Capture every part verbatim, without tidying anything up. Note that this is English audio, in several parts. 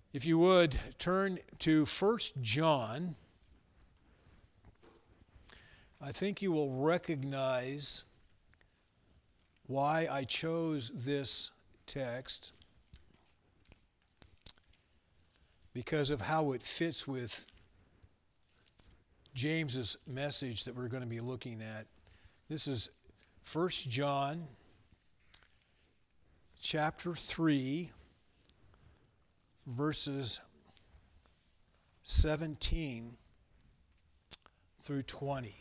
If you would, turn to First John. I think you will recognize why I chose this text, because of how it fits with James's message that we're going to be looking at. This is First John chapter three, verses seventeen through twenty.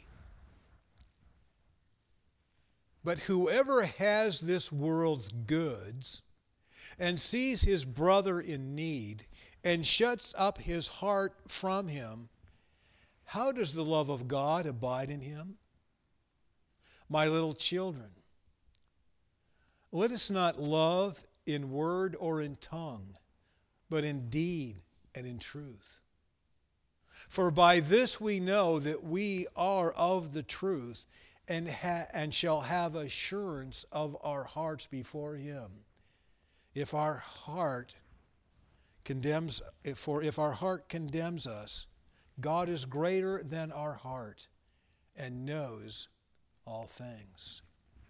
But whoever has this world's goods and sees his brother in need and shuts up his heart from him, how does the love of God abide in him? My little children, let us not love in word or in tongue, but in deed and in truth. For by this we know that we are of the truth, and ha- and shall have assurance of our hearts before him. If our heart condemns, for if our heart condemns us, God is greater than our heart and knows all things.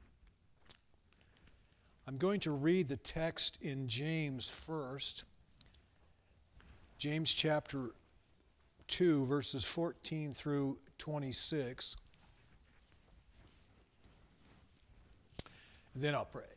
I'm going to read the text in James first. James chapter two, verses fourteen through twenty-six. And then I'll pray.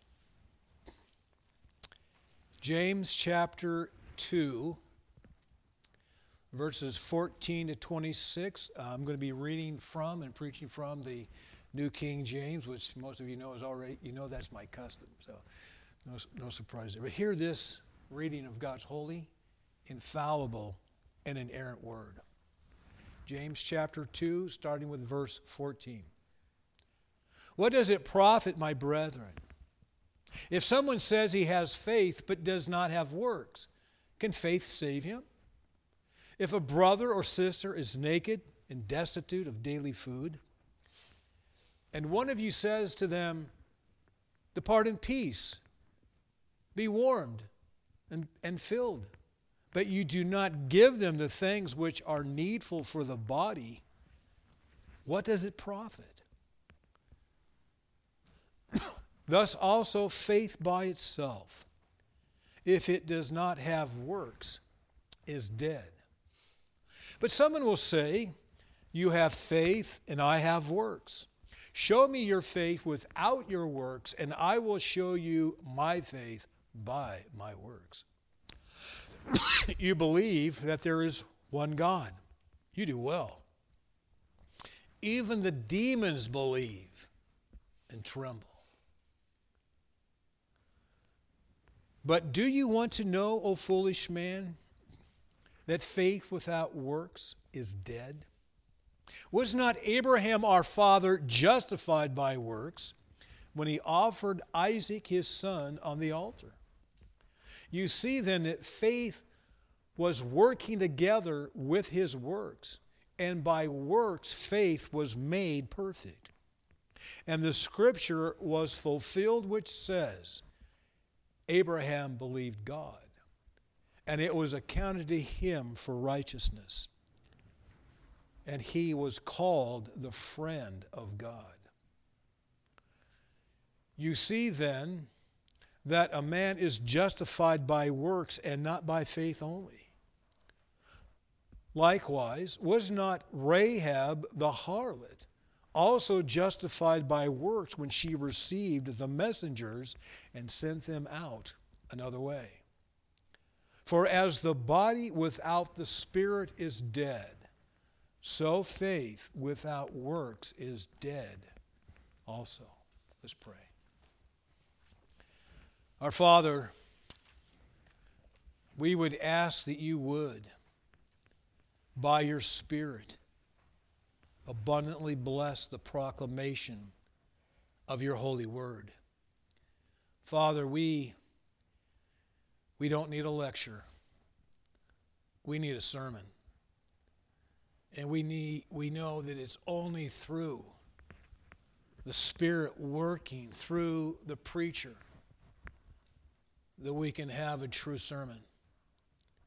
James chapter two, verses fourteen to twenty-six. I'm going to be reading from and preaching from the New King James, which most of you know is already, you know that's my custom, so no, no surprise there. But hear this reading of God's holy, infallible, and inerrant word. James chapter two, starting with verse fourteen. What does it profit, my brethren, if someone says he has faith but does not have works? Can faith save him? If a brother or sister is naked and destitute of daily food, and one of you says to them, depart in peace, be warmed and, and filled, but you do not give them the things which are needful for the body, what does it profit? Thus also faith by itself, if it does not have works, is dead. But someone will say, you have faith and I have works. Show me your faith without your works, and I will show you my faith by my works. You believe that there is one God. You do well. Even the demons believe and tremble. But do you want to know, O foolish man, that faith without works is dead? Was not Abraham our father justified by works when he offered Isaac his son on the altar? You see then that faith was working together with his works, and by works faith was made perfect. And the scripture was fulfilled which says, Abraham believed God, and it was accounted to him for righteousness. And he was called the friend of God. You see then that a man is justified by works and not by faith only. Likewise, was not Rahab the harlot also justified by works when she received the messengers and sent them out another way? For as the body without the spirit is dead, so faith without works is dead also. Let's pray. Our Father, we would ask that you would, by your Spirit, abundantly bless the proclamation of your holy word. Father, we, we don't need a lecture. We need a sermon. And we need we know that it's only through the Spirit working through the preacher that we can have a true sermon.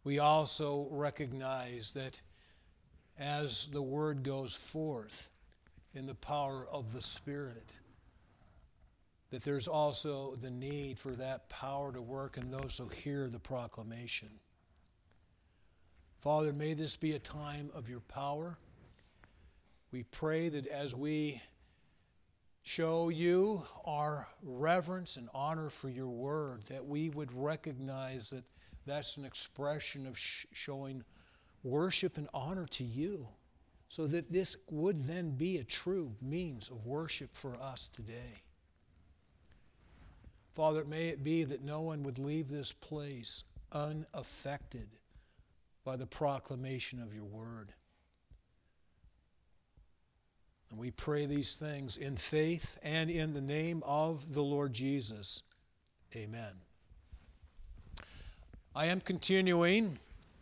we also recognize that as the word goes forth in the power of the Spirit, that there's also the need for that power to work in those who hear the proclamation. Father, may this be a time of your power. We pray that as we show you our reverence and honor for your word, that we would recognize that that's an expression of sh- showing worship and honor to you, so that this would then be a true means of worship for us today. Father, may it be that no one would leave this place unaffected by the proclamation of your word. And we pray these things in faith and in the name of the Lord Jesus. Amen. I am continuing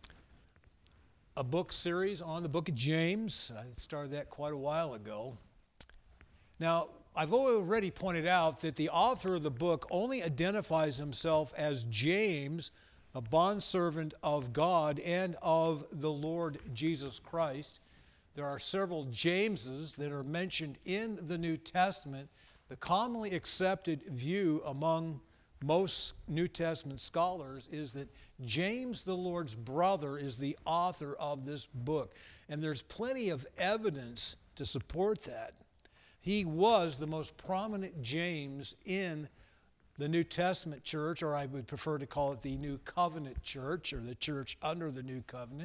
a book series on the book of James. I started that quite a while ago. Now, I've already pointed out that the author of the book only identifies himself as James, a bondservant of God and of the Lord Jesus Christ. There are several Jameses that are mentioned in the New Testament. The commonly accepted view among most New Testament scholars is that James, the Lord's brother, is the author of this book. And there's plenty of evidence to support that. He was the most prominent James in the New Testament church, or I would prefer to call it the New Covenant church, or the church under the New Covenant.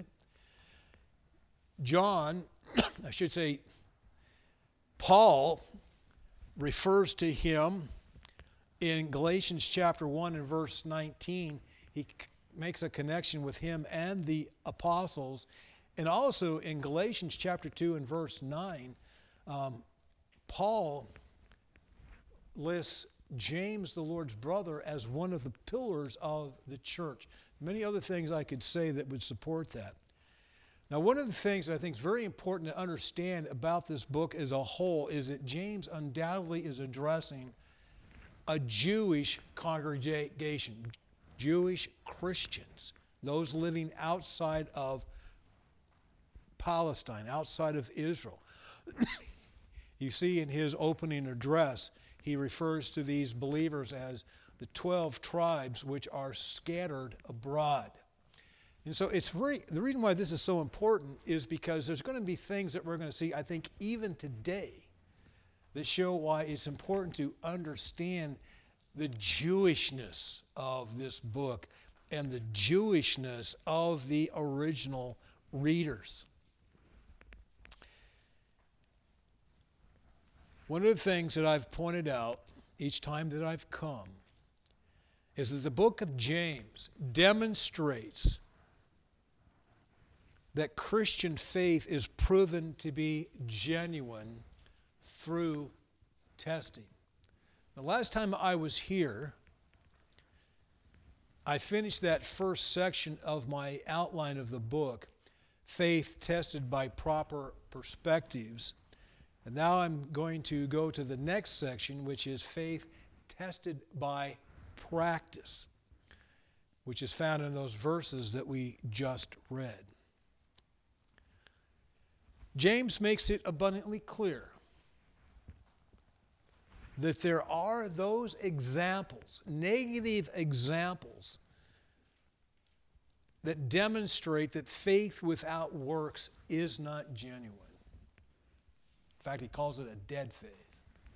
John, I should say, Paul refers to him in Galatians chapter one and verse nineteen. He c- makes a connection with him and the apostles. And also in Galatians chapter two and verse nine, um, Paul lists James, the Lord's brother, as one of the pillars of the church. Many other things I could say that would support that. Now, one of the things I think is very important to understand about this book as a whole is that James undoubtedly is addressing a Jewish congregation, Jewish Christians, those living outside of Palestine, outside of Israel. You see in his opening address, he refers to these believers as the twelve tribes which are scattered abroad. And so it's very, the reason why this is so important is because there's going to be things that we're going to see, I think, even today, that show why it's important to understand the Jewishness of this book and the Jewishness of the original readers. One of the things that I've pointed out each time that I've come is that the book of James demonstrates that Christian faith is proven to be genuine through testing. The last time I was here, I finished that first section of my outline of the book, Faith Tested by Proper Perspectives. And now I'm going to go to the next section, which is Faith Tested by Practice, which is found in those verses that we just read. James makes it abundantly clear that there are those examples, negative examples, that demonstrate that faith without works is not genuine. In fact, he calls it a dead faith.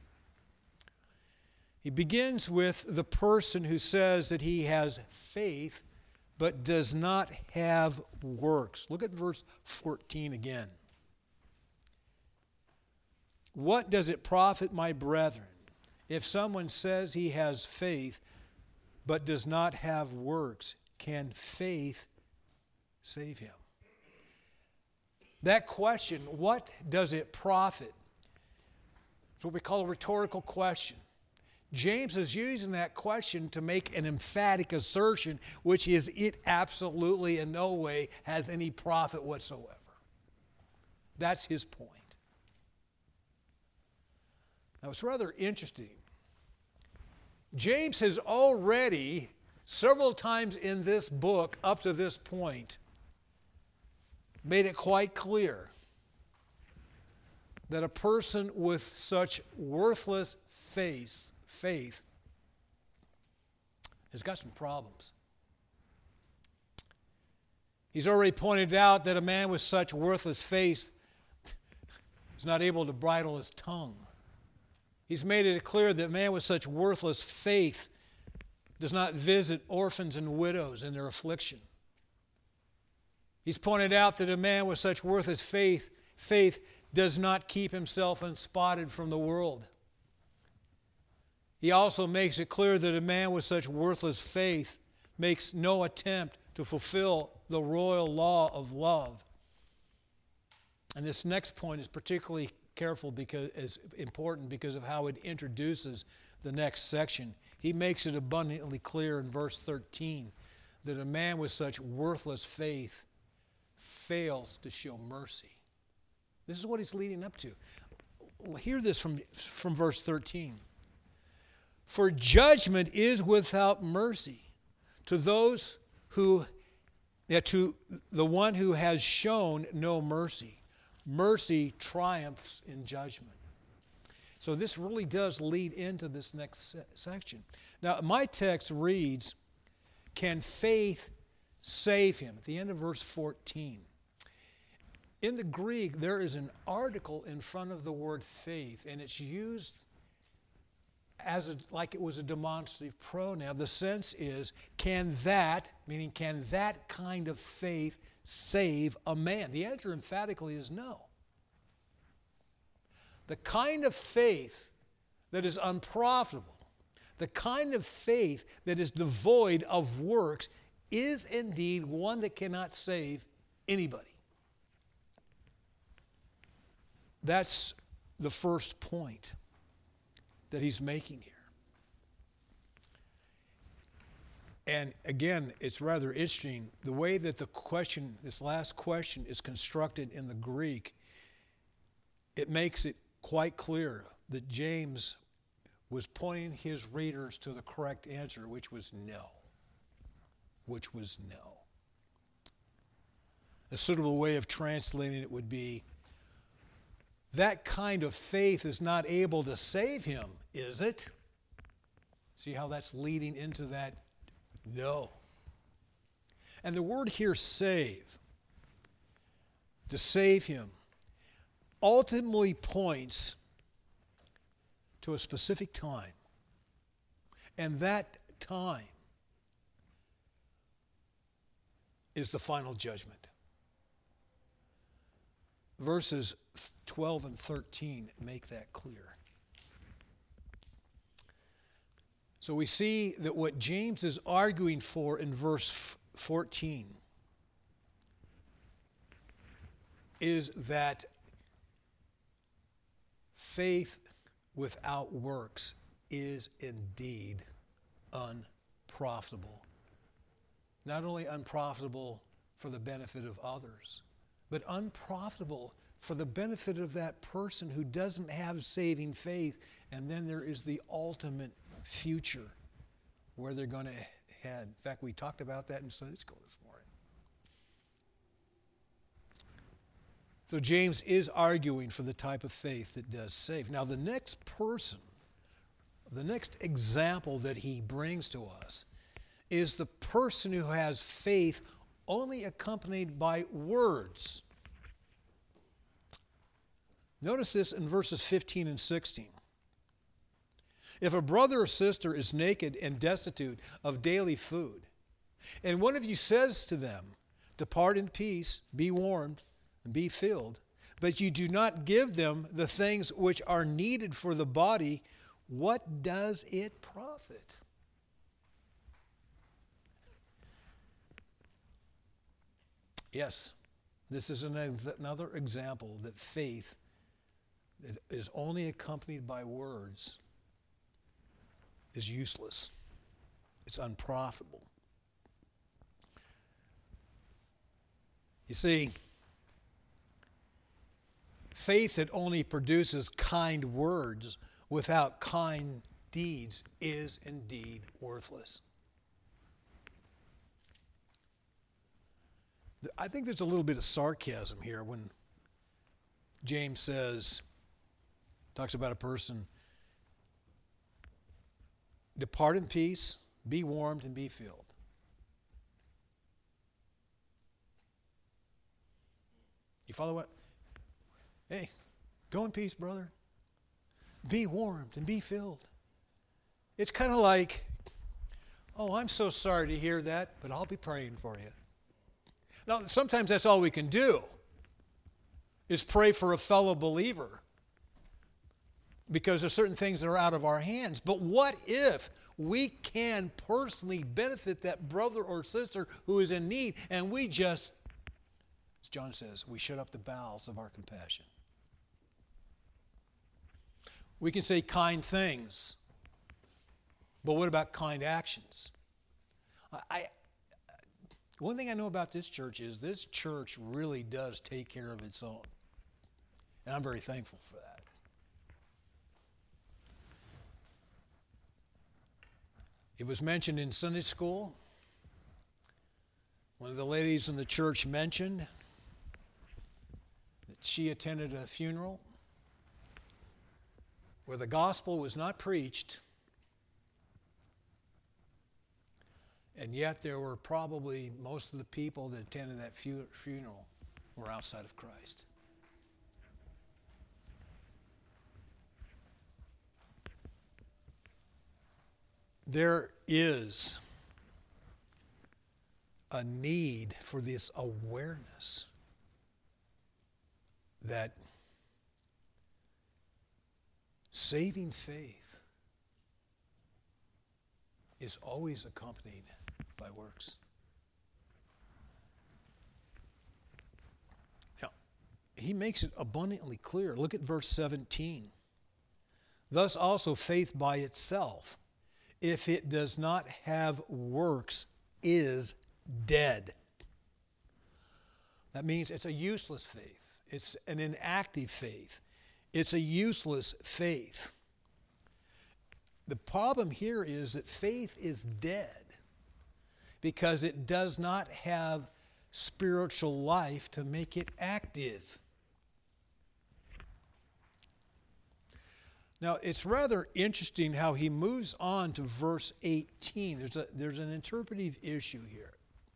He begins with the person who says that he has faith but does not have works. Look at verse fourteen again. What does it profit, my brethren, if someone says he has faith but does not have works? Can faith save him? That question, what does it profit? It's what we call a rhetorical question. James is using that question to make an emphatic assertion, which is it absolutely in no way has any profit whatsoever. That's his point. Now, it's rather interesting. James has already several times in this book up to this point made it quite clear that a person with such worthless faith, faith has got some problems. He's already pointed out that a man with such worthless faith is not able to bridle his tongue. He's made it clear that a man with such worthless faith does not visit orphans and widows in their affliction. He's pointed out that a man with such worthless faith, faith does not keep himself unspotted from the world. He also makes it clear that a man with such worthless faith makes no attempt to fulfill the royal law of love. And this next point is particularly careful because is important because of how it introduces the next section. He makes it abundantly clear in verse thirteen that a man with such worthless faith fails to show mercy. This is what he's leading up to. Hear this from, from verse thirteen. For judgment is without mercy to those who, yeah, to the one who has shown no mercy. Mercy triumphs in judgment. So this really does lead into this next se- section. Now, my text reads, can faith save him? At the end of verse fourteen. In the Greek, there is an article in front of the word faith, and it's used as a, like it was a demonstrative pronoun. The sense is, can that, meaning can that kind of faith save a man? The answer emphatically is no. The kind of faith that is unprofitable, the kind of faith that is devoid of works, is indeed one that cannot save anybody. That's the first point that he's making here. And again, it's rather interesting. The way that the question, this last question, is constructed in the Greek, it makes it quite clear that James was pointing his readers to the correct answer, which was no. Which was no. A suitable way of translating it would be, that kind of faith is not able to save him, is it? See how that's leading into that? No. And the word here, save, to save him, ultimately points to a specific time. And that time is the final judgment. Verses twelve and thirteen make that clear. So we see that what James is arguing for in verse fourteen is that faith without works is indeed unprofitable. Not only unprofitable for the benefit of others, but unprofitable for the benefit of that person who doesn't have saving faith. And then there is the ultimate future where they're going to head. In fact, we talked about that in Sunday school this morning. So James is arguing for the type of faith that does save. Now the next person, the next example that he brings to us is the person who has faith only accompanied by words. Notice this in verses fifteen and sixteen. If a brother or sister is naked and destitute of daily food, and one of you says to them, depart in peace, be warmed, and be filled, but you do not give them the things which are needed for the body, what does it profit? Yes, this is an ex- another example that faith that is only accompanied by words is useless. It's unprofitable. You see, faith that only produces kind words without kind deeds is indeed worthless. I think there's a little bit of sarcasm here when James says, talks about a person, depart in peace, be warmed, and be filled. You follow what? Hey, go in peace, brother. Be warmed and be filled. It's kind of like, oh, I'm so sorry to hear that, but I'll be praying for you. Now, sometimes that's all we can do, is pray for a fellow believer, because there's certain things that are out of our hands. But what if we can personally benefit that brother or sister who is in need, and we just, as John says, we shut up the bowels of our compassion? We can say kind things, but what about kind actions? I, one thing I know about this church is this church really does take care of its own. And I'm very thankful for that. It was mentioned in Sunday school. One of the ladies in the church mentioned that she attended a funeral where the gospel was not preached, and yet there were probably most of the people that attended that fu- funeral were outside of Christ. There is a need for this awareness that saving faith is always accompanied by works. Now, he makes it abundantly clear. Look at verse seventeen. Thus also faith by itself, if it does not have works, is dead. That means it's a useless faith. It's an inactive faith. It's a useless faith. The problem here is that faith is dead because it does not have spiritual life to make it active. Now, it's rather interesting how he moves on to verse eighteen. There's a, there's an interpretive issue here.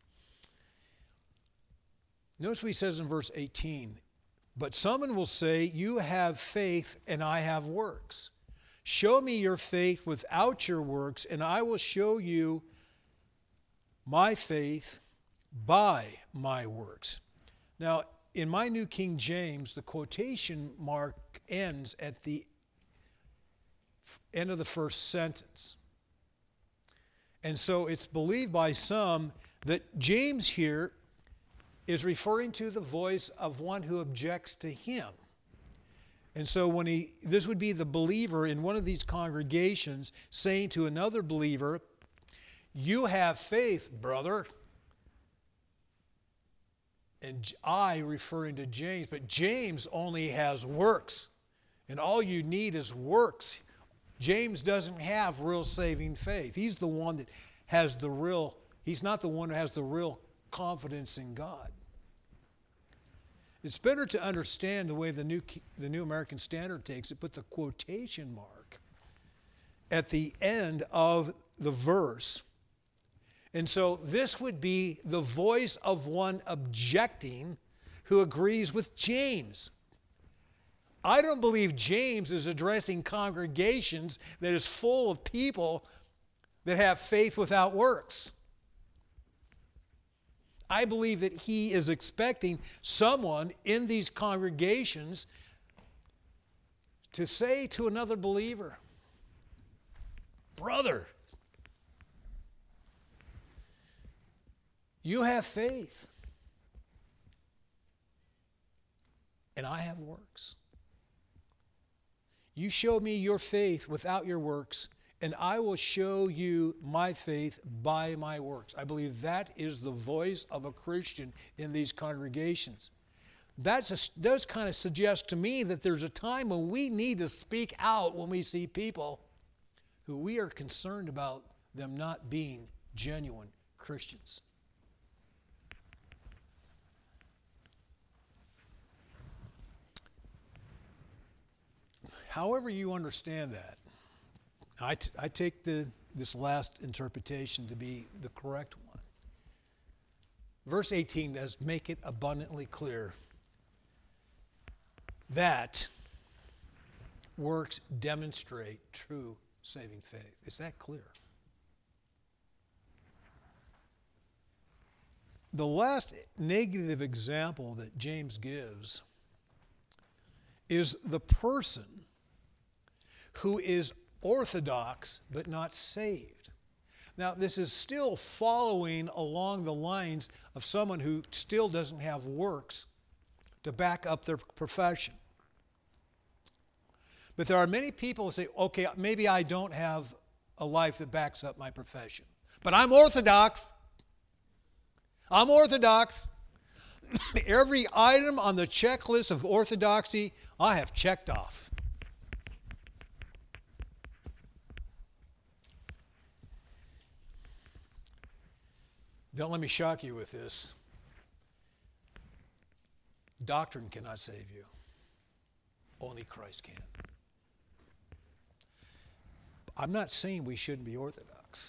Notice what he says in verse eighteen. But someone will say, you have faith and I have works. Show me your faith without your works, and I will show you my faith by my works. Now, in my New King James, the quotation mark ends at the end of the first sentence. And so it's believed by some that James here is referring to the voice of one who objects to him. And so when he, this would be the believer in one of these congregations saying to another believer, you have faith, brother. And I referring to James, but James only has works. And all you need is works. James doesn't have real saving faith. He's the one that has the real, he's not the one who has the real confidence in God. It's better to understand the way the New, the New American Standard takes it, put the quotation mark at the end of the verse. And so this would be the voice of one objecting who agrees with James. I don't believe James is addressing congregations that is full of people that have faith without works. I believe that he is expecting someone in these congregations to say to another believer, brother, you have faith, and I have works. You show me your faith without your works, and I will show you my faith by my works. I believe that is the voice of a Christian in these congregations. That does kind of suggest to me that there's a time when we need to speak out when we see people who we are concerned about them not being genuine Christians. However you understand that, I, t- I take the, this last interpretation to be the correct one. Verse eighteen does make it abundantly clear that works demonstrate true saving faith. Is that clear? The last negative example that James gives is the person who is orthodox but not saved. Now, this is still following along the lines of someone who still doesn't have works to back up their profession. But there are many people who say, okay, maybe I don't have a life that backs up my profession, but I'm orthodox. I'm orthodox. Every item on the checklist of orthodoxy, I have checked off. Don't let me shock you with this. Doctrine cannot save you. Only Christ can. I'm not saying we shouldn't be orthodox.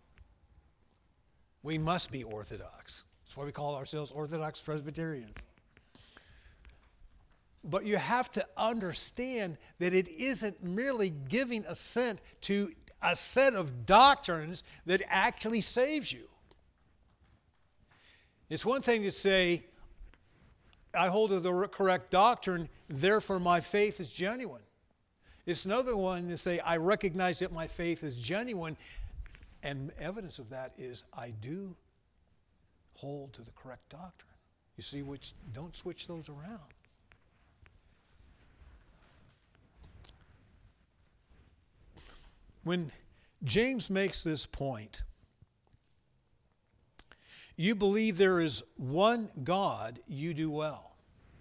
We must be orthodox. That's why we call ourselves Orthodox Presbyterians. But you have to understand that it isn't merely giving assent to a set of doctrines that actually saves you. It's one thing to say, I hold to the correct doctrine, therefore my faith is genuine. It's another one to say, I recognize that my faith is genuine, and evidence of that is I do hold to the correct doctrine. You see, which don't switch those around. When James makes this point, you believe there is one God, you do well.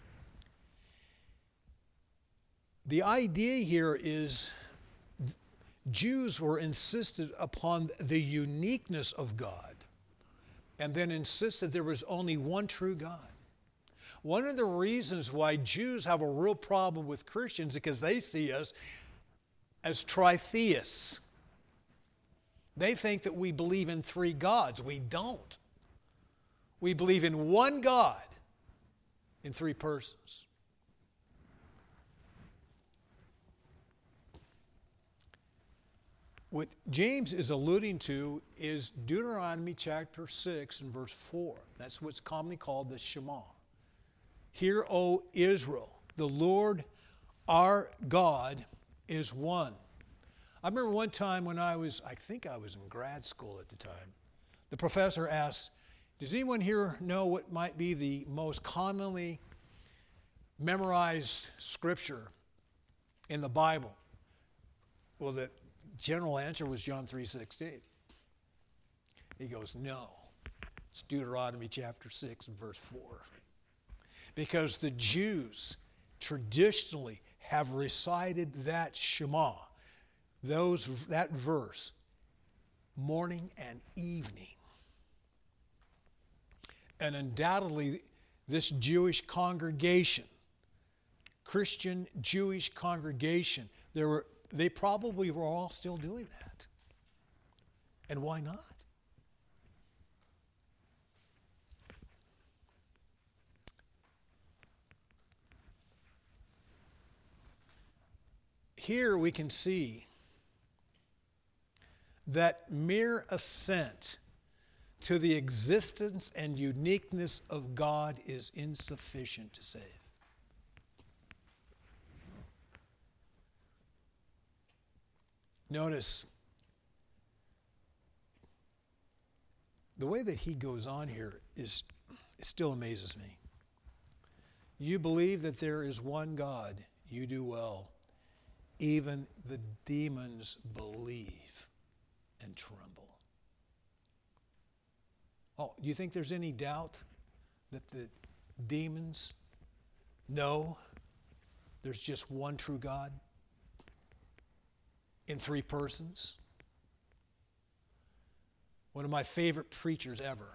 The idea here is Jews were insisted upon the uniqueness of God and then insisted there was only one true God. One of the reasons why Jews have a real problem with Christians is because they see us as tritheists. They think that we believe in three gods. We don't. We believe in one God in three persons. What James is alluding to is Deuteronomy chapter six and verse four. That's what's commonly called the Shema. Hear, O Israel, the Lord our God is one. I remember one time when I was, I think I was in grad school at the time, the professor asked, does anyone here know what might be the most commonly memorized scripture in the Bible? Well, the general answer was John three sixteen. He goes, no, it's Deuteronomy chapter six and verse four. Because the Jews traditionally have recited that Shema, those, that verse, morning and evening. And undoubtedly, this Jewish congregation, Christian Jewish congregation, there were, they probably were all still doing that. And why not? Here we can see that mere assent to the existence and uniqueness of God is insufficient to save. Notice the way that he goes on here is, it still amazes me. You believe that there is one God, you do well. Even the demons believe and tremble. Oh, do you think there's any doubt that the demons know there's just one true God in three persons? One of my favorite preachers ever,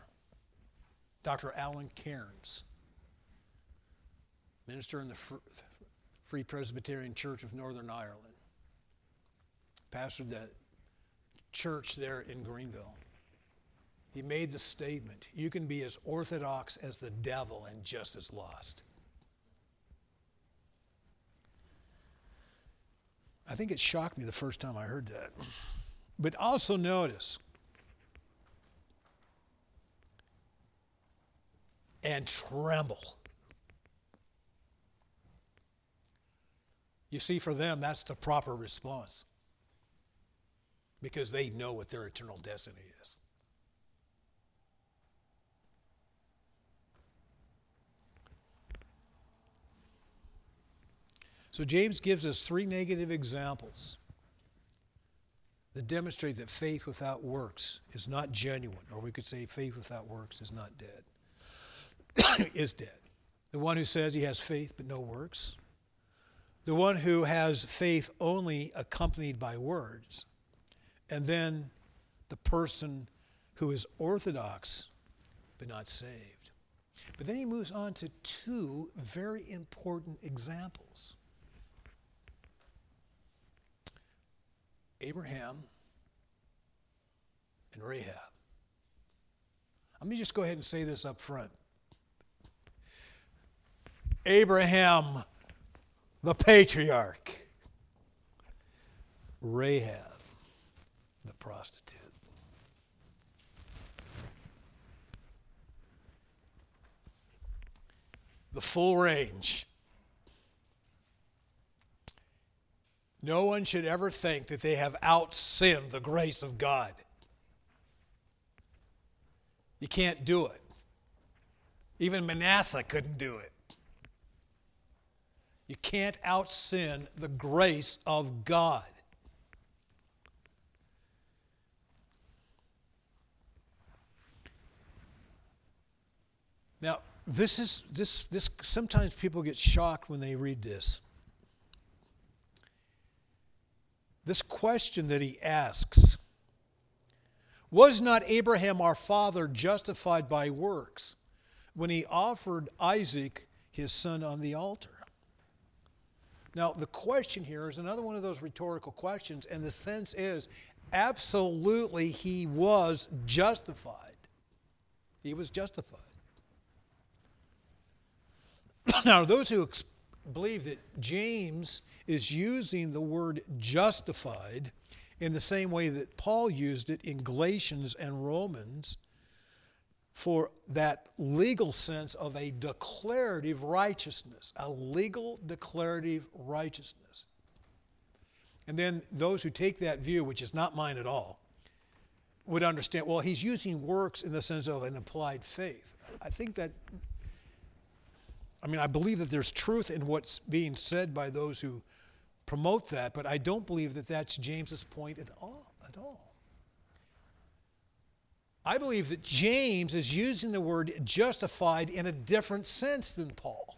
Doctor Alan Cairns, minister in the Free Presbyterian Church of Northern Ireland. Pastored the church there in Greenville. He made the statement, you can be as orthodox as the devil and just as lost. I think it shocked me the first time I heard that. But also notice, and tremble. You see, for them, that's the proper response. Because they know what their eternal destiny is. So James gives us three negative examples that demonstrate that faith without works is not genuine, or we could say faith without works is not dead. is dead. The one who says he has faith but no works. The one who has faith only accompanied by words. And then the person who is orthodox but not saved. But then he moves on to two very important examples. Abraham and Rahab. Let me just go ahead and say this up front. Abraham, the patriarch. Rahab, the prostitute. The full range. No one should ever think that they have out-sinned the grace of God. You can't do it. Even Manasseh couldn't do it. You can't out-sin the grace of God. Now, this is this this sometimes people get shocked when they read this. This question that he asks, was not Abraham our father justified by works when he offered Isaac his son on the altar? Now, the question here is another one of those rhetorical questions, and the sense is absolutely he was justified. He was justified. Now, those who ex- believe that James is using the word justified in the same way that Paul used it in Galatians and Romans for that legal sense of a declarative righteousness, a legal declarative righteousness. And then those who take that view, which is not mine at all, would understand, well, he's using works in the sense of an applied faith. I think that I mean, I believe that there's truth in what's being said by those who promote that, but I don't believe that that's James's point at all. At all. I believe that James is using the word justified in a different sense than Paul.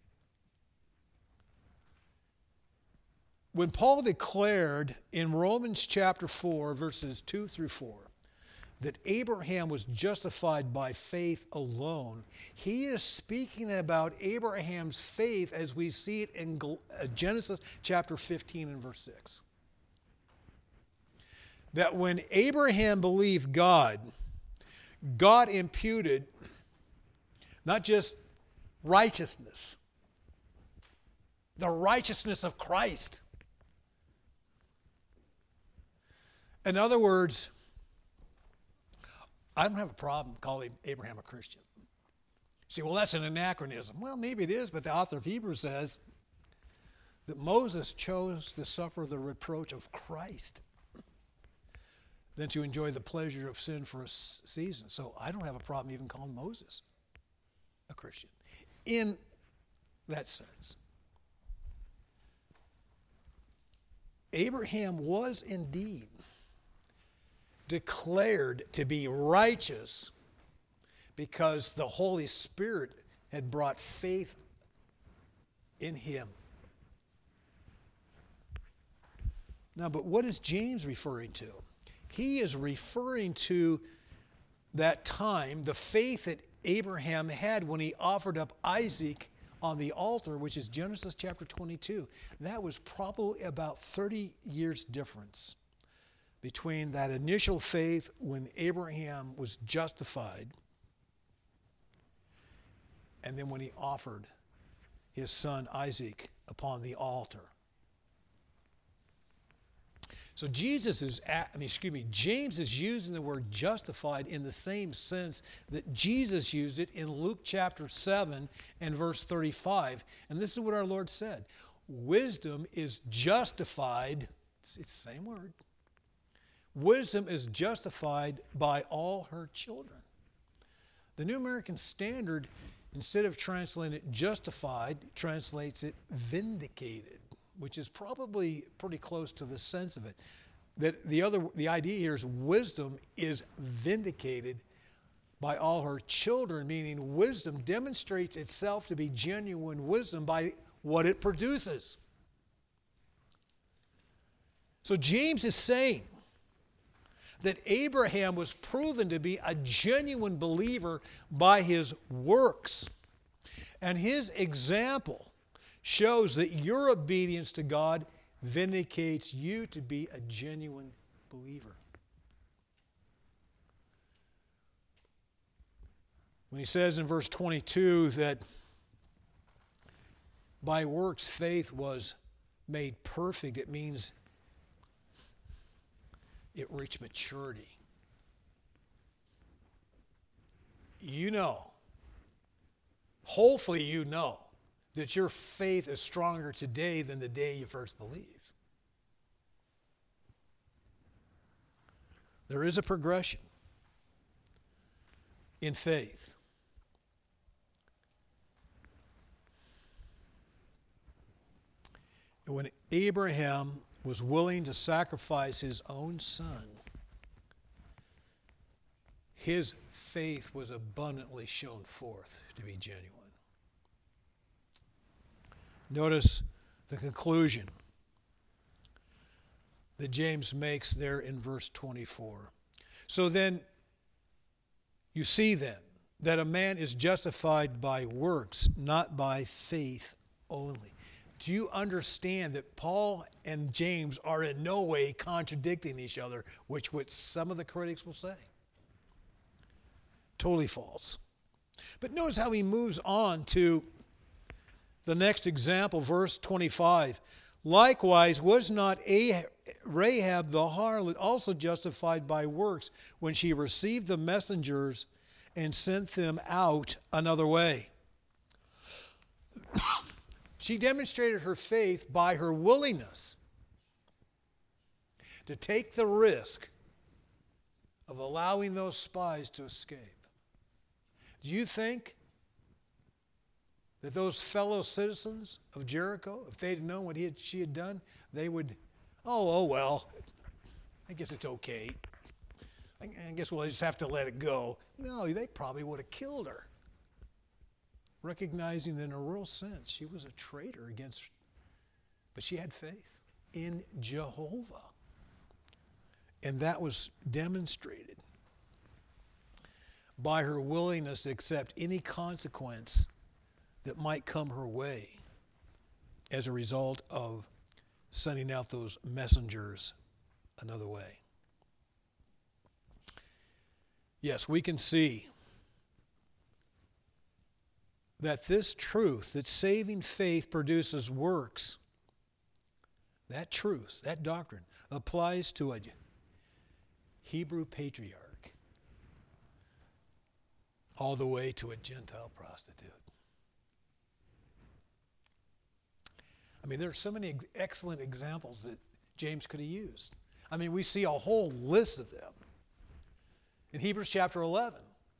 When Paul declared in Romans chapter four, verses two through four, that Abraham was justified by faith alone, he is speaking about Abraham's faith as we see it in Genesis chapter fifteen and verse six. That when Abraham believed God, God imputed not just righteousness, the righteousness of Christ. In other words, I don't have a problem calling Abraham a Christian. See, well, that's an anachronism. Well, maybe it is, but the author of Hebrews says that Moses chose to suffer the reproach of Christ than to enjoy the pleasure of sin for a season. So I don't have a problem even calling Moses a Christian in that sense. Abraham was indeed declared to be righteous because the Holy Spirit had brought faith in him. Now, but what is James referring to? He is referring to that time, the faith that Abraham had when he offered up Isaac on the altar, which is Genesis chapter twenty-two. That was probably about thirty years difference between that initial faith when Abraham was justified and then when he offered his son Isaac upon the altar. So Jesus is, at, I mean, excuse me, James is using the word justified in the same sense that Jesus used it in Luke chapter seven and verse thirty-five. And this is what our Lord said. Wisdom is justified, it's, it's the same word. Wisdom is justified by all her children. The New American Standard, instead of translating it justified, translates it vindicated, which is probably pretty close to the sense of it. That the other, the idea here is wisdom is vindicated by all her children, meaning wisdom demonstrates itself to be genuine wisdom by what it produces. So James is saying that Abraham was proven to be a genuine believer by his works. And his example shows that your obedience to God vindicates you to be a genuine believer. When he says in verse twenty-two that by works faith was made perfect, it means it reached maturity. You know, hopefully you know, that your faith is stronger today than the day you first believed. There is a progression in faith. And when Abraham was willing to sacrifice his own son, his faith was abundantly shown forth to be genuine. Notice the conclusion that James makes there in verse twenty-four. So then, you see then, that a man is justified by works, not by faith only. Do you understand that Paul and James are in no way contradicting each other, which, which some of the critics will say? Totally false. But notice how he moves on to the next example, verse twenty-five. Likewise, was not Rahab the harlot also justified by works when she received the messengers and sent them out another way? She demonstrated her faith by her willingness to take the risk of allowing those spies to escape. Do you think that those fellow citizens of Jericho, if they'd known what he had, she had done, they would, oh, oh, well, I guess it's okay. I, I guess we'll just have to let it go. No, they probably would have killed her, recognizing that in a real sense she was a traitor against, but she had faith in Jehovah. And that was demonstrated by her willingness to accept any consequence that might come her way as a result of sending out those messengers another way. Yes, we can see that this truth, that saving faith produces works, that truth, that doctrine, applies to a Hebrew patriarch all the way to a Gentile prostitute. I mean, there are so many ex- excellent examples that James could have used. I mean, we see a whole list of them in Hebrews chapter eleven.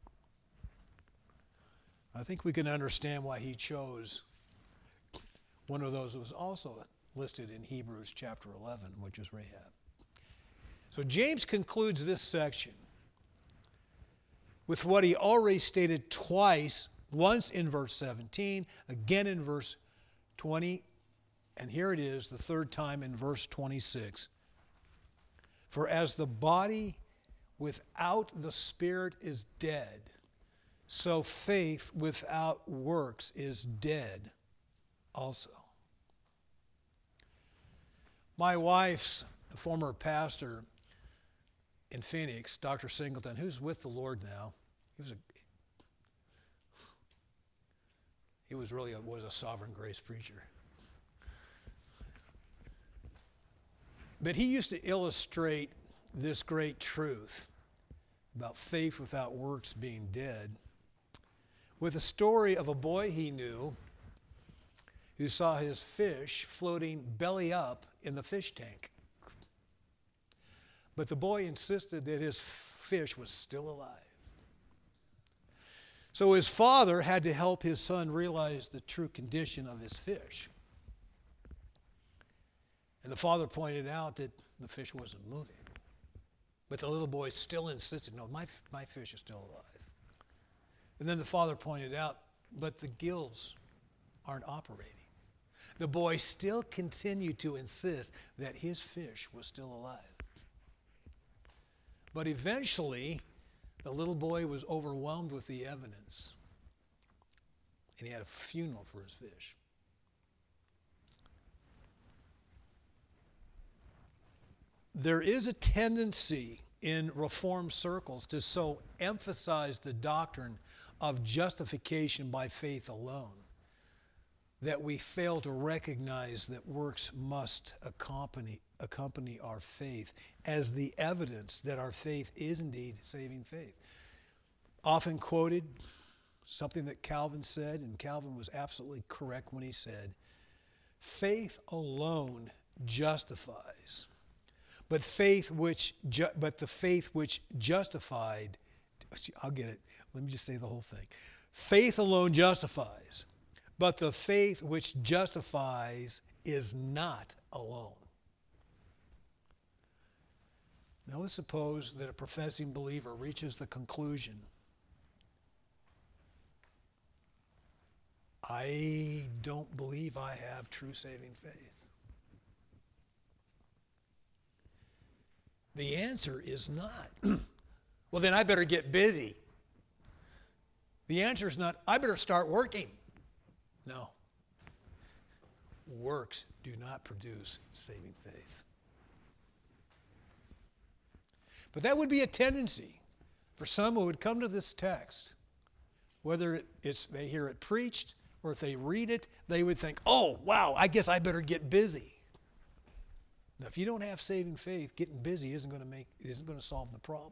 I think we can understand why he chose one of those that was also listed in Hebrews chapter eleven, which is Rahab. So James concludes this section with what he already stated twice, once in verse seventeen, again in verse twenty, and here it is, the third time in verse twenty-six. For as the body without the spirit is dead, so faith without works is dead. also. My wife's former pastor in Phoenix, Doctor Singleton, who's with the Lord now, he was a he was really a, was a sovereign grace preacher. But he used to illustrate this great truth about faith without works being dead with a story of a boy he knew who saw his fish floating belly up in the fish tank. But the boy insisted that his fish was still alive. So his father had to help his son realize the true condition of his fish. And the father pointed out that the fish wasn't moving. But the little boy still insisted, no, my, my fish is still alive. And then the father pointed out, but the gills aren't operating. The boy still continued to insist that his fish was still alive. But eventually, the little boy was overwhelmed with the evidence. And he had a funeral for his fish. There is a tendency in Reformed circles to so emphasize the doctrine of justification by faith alone that we fail to recognize that works must accompany, accompany our faith as the evidence that our faith is indeed saving faith. Often quoted, something that Calvin said, and Calvin was absolutely correct when he said, faith alone justifies. But faith which, ju- but the faith which justified, I'll get it. Let me just say the whole thing. Faith alone justifies, but the faith which justifies is not alone. Now let's suppose that a professing believer reaches the conclusion, I don't believe I have true saving faith. The answer is not, well, then I better get busy. The answer is not, I better start working. No. Works do not produce saving faith. But that would be a tendency for some who would come to this text, whether it's they hear it preached or if they read it, they would think, oh, wow, I guess I better get busy. Now, if you don't have saving faith, getting busy isn't going to make isn't going to solve the problem.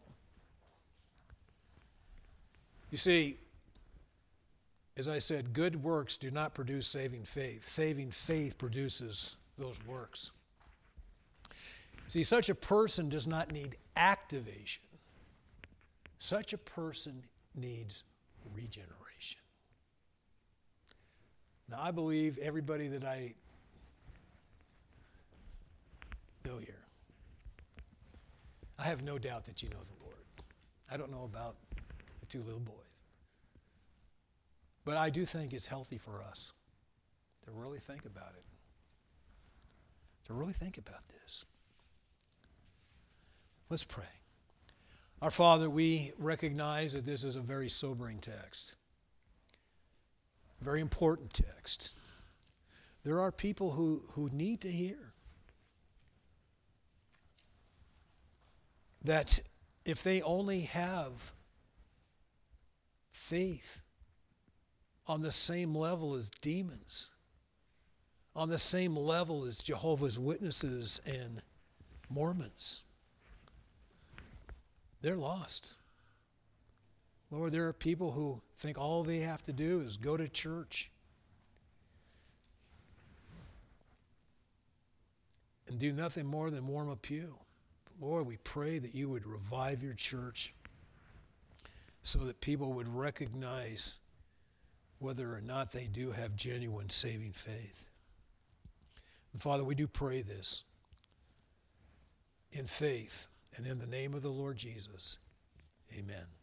You see, as I said, good works do not produce saving faith. Saving faith produces those works. See, such a person does not need activation. Such a person needs regeneration. Now, I believe everybody that I know here, I have no doubt that you know the Lord. I don't know about the two little boys. But I do think it's healthy for us to really think about it. To really think about this. Let's pray. Our Father, we recognize that this is a very sobering text. A very important text. There are people who, who need to hear that if they only have faith on the same level as demons, on the same level as Jehovah's Witnesses and Mormons, they're lost. Lord, there are people who think all they have to do is go to church and do nothing more than warm a pew. Lord, we pray that you would revive your church so that people would recognize whether or not they do have genuine saving faith. And Father, we do pray this in faith and in the name of the Lord Jesus. Amen.